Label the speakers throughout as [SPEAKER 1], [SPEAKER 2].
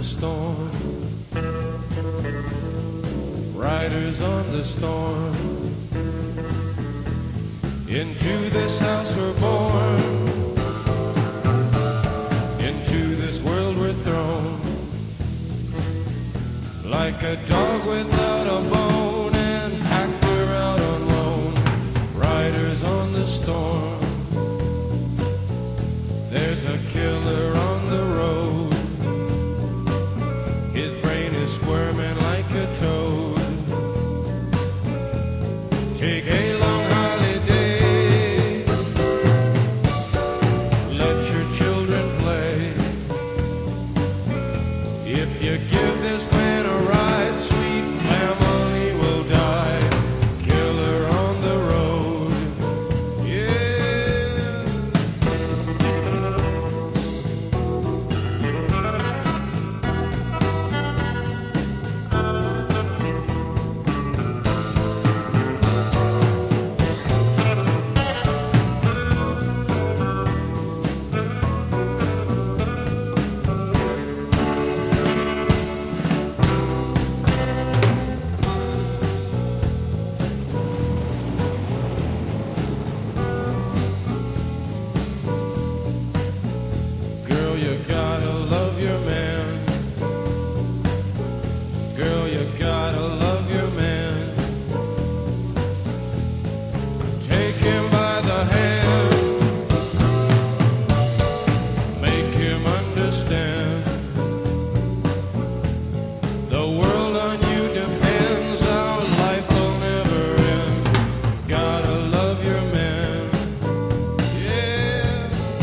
[SPEAKER 1] storm. Riders on the storm. Into this house we're born. Into this world we're thrown. Like a dog without a bone, an actor out on loan. Riders on the storm. There's a killer on the road. His brain is squirming like a toad. Take a long holiday. Let your children play. If you give this man a ride, sweet family will die. Killer on the road. Yeah. You gotta love your man. Girl, you gotta love your man. Take him by the hand. Make him understand. The world on you depends. Our life will never end. Gotta love your man. Yeah.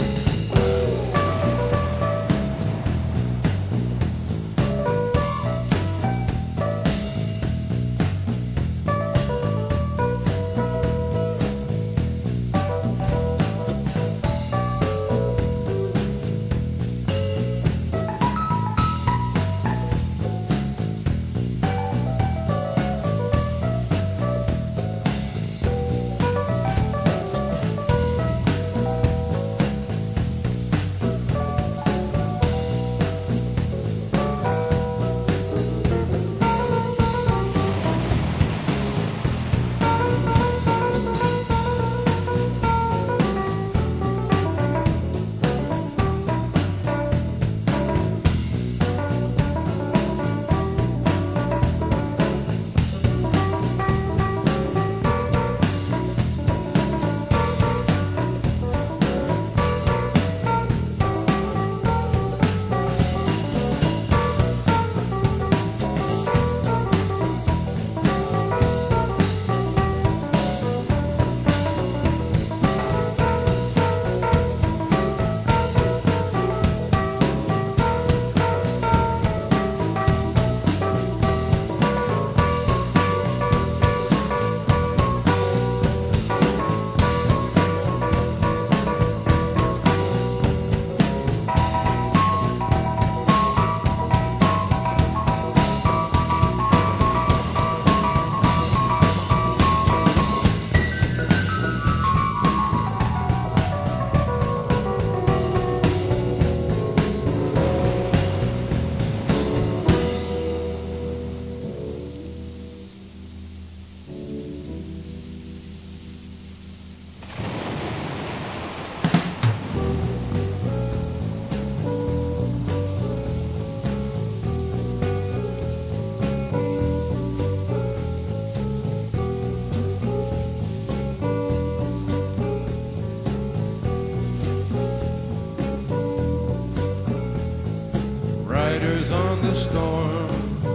[SPEAKER 1] Riders on the storm.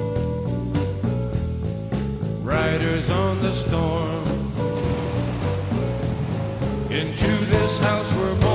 [SPEAKER 1] Riders on the storm. Into this house we're born.